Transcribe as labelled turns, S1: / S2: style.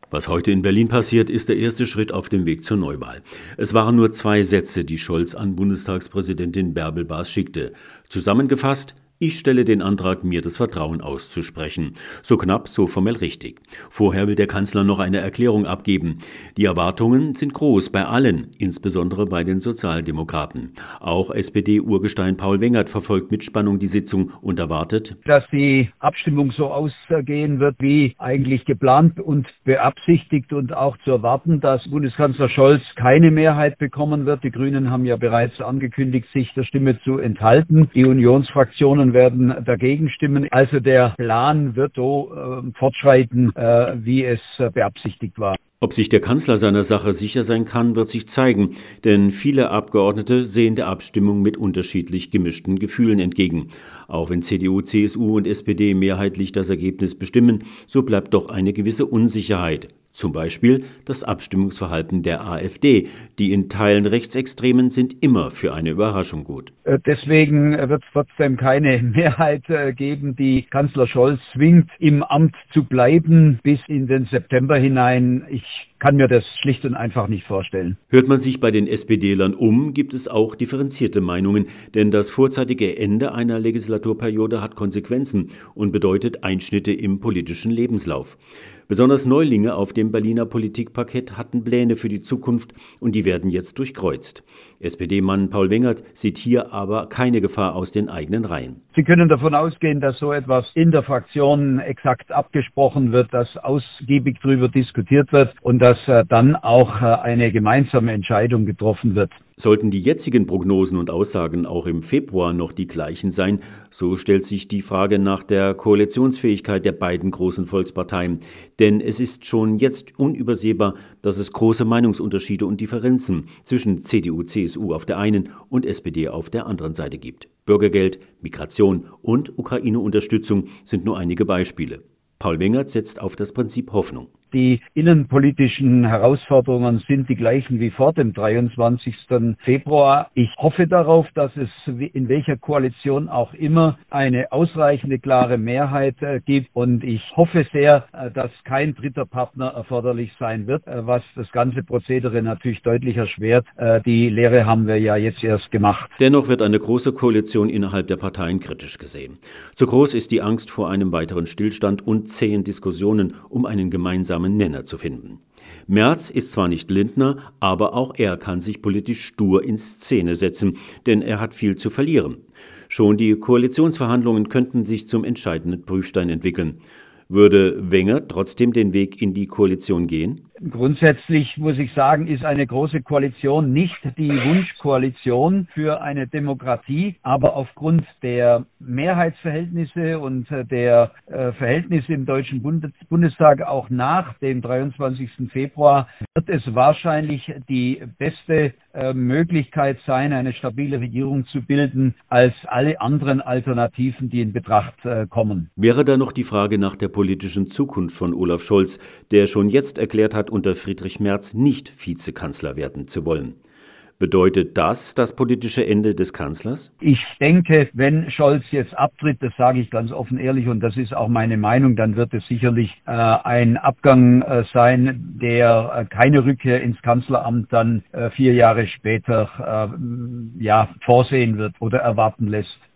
S1: Was heute in Berlin passiert, ist der erste Schritt auf dem Weg zur Neuwahl. Es waren nur 2 Sätze, die Scholz an Bundestagspräsidentin Bärbel Baas schickte. Zusammengefasst: Ich stelle den Antrag, mir das Vertrauen auszusprechen. So knapp, so formell richtig. Vorher will der Kanzler noch eine Erklärung abgeben. Die Erwartungen sind groß bei allen, insbesondere bei den Sozialdemokraten. Auch SPD-Urgestein Paul Wengert verfolgt mit Spannung die Sitzung und erwartet,
S2: dass die Abstimmung so ausgehen wird, wie eigentlich geplant und beabsichtigt, und auch zu erwarten, dass Bundeskanzler Scholz keine Mehrheit bekommen wird. Die Grünen haben ja bereits angekündigt, sich der Stimme zu enthalten. Die Unionsfraktionen werden dagegen stimmen. Also der Plan wird so fortschreiten, wie es beabsichtigt war.
S1: Ob sich der Kanzler seiner Sache sicher sein kann, wird sich zeigen, denn viele Abgeordnete sehen der Abstimmung mit unterschiedlich gemischten Gefühlen entgegen. Auch wenn CDU, CSU und SPD mehrheitlich das Ergebnis bestimmen, so bleibt doch eine gewisse Unsicherheit. Zum Beispiel das Abstimmungsverhalten der AfD. Die in Teilen Rechtsextremen sind immer für eine Überraschung gut.
S2: Deswegen wird es trotzdem keine Mehrheit geben, die Kanzler Scholz zwingt, im Amt zu bleiben bis in den September hinein. Ich kann mir das schlicht und einfach nicht vorstellen.
S1: Hört man sich bei den SPD-Lern um, gibt es auch differenzierte Meinungen, denn das vorzeitige Ende einer Legislaturperiode hat Konsequenzen und bedeutet Einschnitte im politischen Lebenslauf. Besonders Neulinge auf dem Berliner Politikparkett hatten Pläne für die Zukunft und die werden jetzt durchkreuzt. SPD-Mann Paul Wengert sieht hier aber keine Gefahr aus den eigenen Reihen.
S2: Sie können davon ausgehen, dass so etwas in der Fraktion exakt abgesprochen wird, dass ausgiebig darüber diskutiert wird und dass dann auch eine gemeinsame Entscheidung getroffen wird.
S1: Sollten die jetzigen Prognosen und Aussagen auch im Februar noch die gleichen sein, so stellt sich die Frage nach der Koalitionsfähigkeit der beiden großen Volksparteien. Denn es ist schon jetzt unübersehbar, dass es große Meinungsunterschiede und Differenzen zwischen CDU, CSU auf der einen und SPD auf der anderen Seite gibt. Bürgergeld, Migration und Ukraine-Unterstützung sind nur einige Beispiele. Paul Wengert setzt auf das Prinzip Hoffnung.
S2: Die innenpolitischen Herausforderungen sind die gleichen wie vor dem 23. Februar. Ich hoffe darauf, dass es in welcher Koalition auch immer eine ausreichende klare Mehrheit gibt. Und ich hoffe sehr, dass kein dritter Partner erforderlich sein wird, was das ganze Prozedere natürlich deutlich erschwert. Die Lehre haben wir ja jetzt erst gemacht.
S1: Dennoch wird eine große Koalition innerhalb der Parteien kritisch gesehen. Zu groß ist die Angst vor einem weiteren Stillstand und zähen Diskussionen um einen gemeinsamen Nenner zu finden. Merz ist zwar nicht Lindner, aber auch er kann sich politisch stur in Szene setzen, denn er hat viel zu verlieren. Schon die Koalitionsverhandlungen könnten sich zum entscheidenden Prüfstein entwickeln. Würde Wengert trotzdem den Weg in die Koalition gehen?
S2: Grundsätzlich muss ich sagen, ist eine große Koalition nicht die Wunschkoalition für eine Demokratie, aber aufgrund der Mehrheitsverhältnisse und der Verhältnisse im Deutschen Bundestag auch nach dem 23. Februar wird es wahrscheinlich die beste Möglichkeit sein, eine stabile Regierung zu bilden, als alle anderen Alternativen, die in Betracht kommen.
S1: Wäre da noch die Frage nach der politischen Zukunft von Olaf Scholz, der schon jetzt erklärt hat, unter Friedrich Merz nicht Vizekanzler werden zu wollen. Bedeutet das politische Ende des Kanzlers?
S2: Ich denke, wenn Scholz jetzt abtritt, das sage ich ganz offen ehrlich und das ist auch meine Meinung, dann wird es sicherlich ein Abgang sein, der keine Rückkehr ins Kanzleramt dann 4 Jahre später vorsehen wird oder erwarten lässt.